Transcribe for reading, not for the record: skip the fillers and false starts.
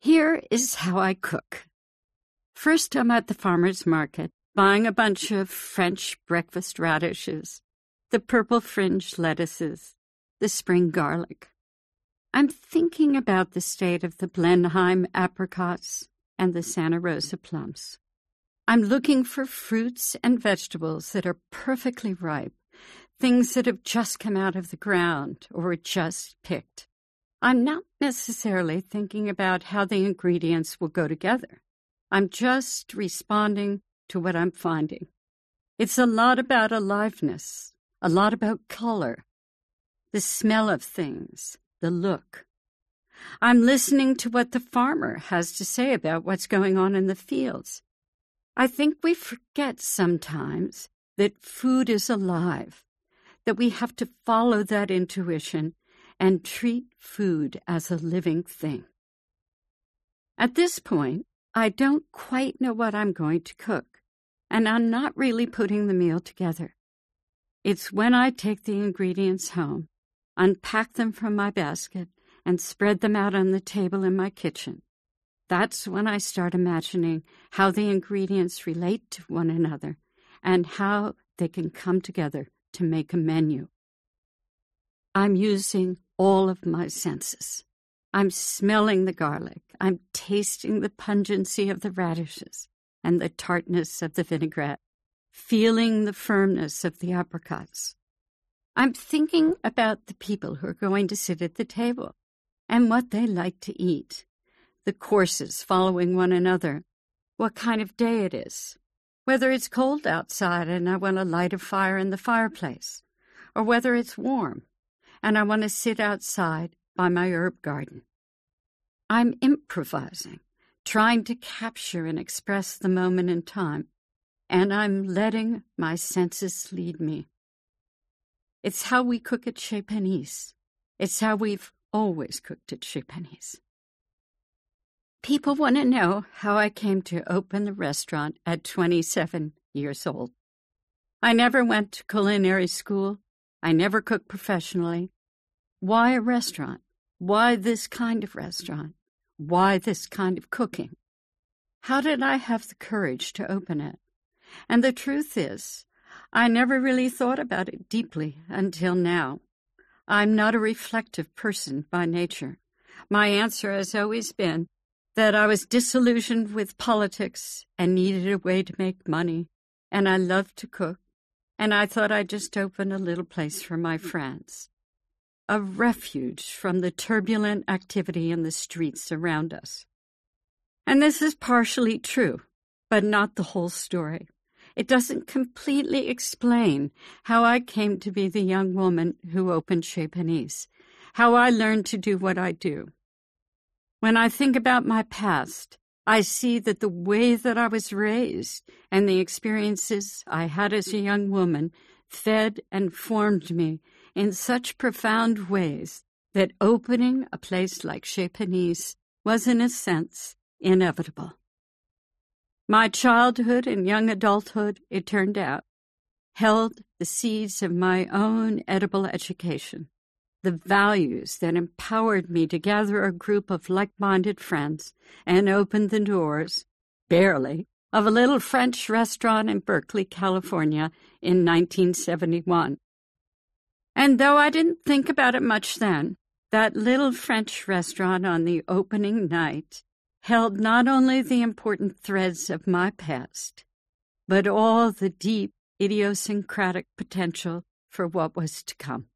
Here is how I cook. First, I'm at the farmer's market, buying a bunch of French breakfast radishes, the purple fringed lettuces, the spring garlic. I'm thinking about the state of the Blenheim apricots and the Santa Rosa plums. I'm looking for fruits and vegetables that are perfectly ripe, things that have just come out of the ground or were just picked. I'm not necessarily thinking about how the ingredients will go together. I'm just responding to what I'm finding. It's a lot about aliveness, a lot about color, the smell of things, the look. I'm listening to what the farmer has to say about what's going on in the fields. I think we forget sometimes that food is alive, that we have to follow that intuition and treat food as a living thing. At this point, I don't quite know what I'm going to cook, and I'm not really putting the meal together. It's when I take the ingredients home, unpack them from my basket, and spread them out on the table in my kitchen. That's when I start imagining how the ingredients relate to one another and how they can come together to make a menu. I'm using all of my senses. I'm smelling the garlic. I'm tasting the pungency of the radishes and the tartness of the vinaigrette, feeling the firmness of the apricots. I'm thinking about the people who are going to sit at the table and what they like to eat, the courses following one another, what kind of day it is, whether it's cold outside and I want to light a fire in the fireplace, or whether it's warm and I want to sit outside by my herb garden. I'm improvising, trying to capture and express the moment in time, and I'm letting my senses lead me. It's how we cook at Chez Panisse. It's how we've always cooked at Chez Panisse. People want to know how I came to open the restaurant at 27 years old. I never went to culinary school. I never cooked professionally. Why a restaurant? Why this kind of restaurant? Why this kind of cooking? How did I have the courage to open it? And the truth is, I never really thought about it deeply until now. I'm not a reflective person by nature. My answer has always been that I was disillusioned with politics and needed a way to make money, and I loved to cook, and I thought I'd just open a little place for my friends, a refuge from the turbulent activity in the streets around us. And this is partially true, but not the whole story. It doesn't completely explain how I came to be the young woman who opened Chez Panisse, how I learned to do what I do. When I think about my past, I see that the way that I was raised and the experiences I had as a young woman fed and formed me in such profound ways that opening a place like Chez Panisse was, in a sense, inevitable. My childhood and young adulthood, it turned out, held the seeds of my own edible education, the values that empowered me to gather a group of like-minded friends and open the doors, barely, of a little French restaurant in Berkeley, California in 1971. And though I didn't think about it much then, that little French restaurant on the opening night held not only the important threads of my past, but all the deep idiosyncratic potential for what was to come.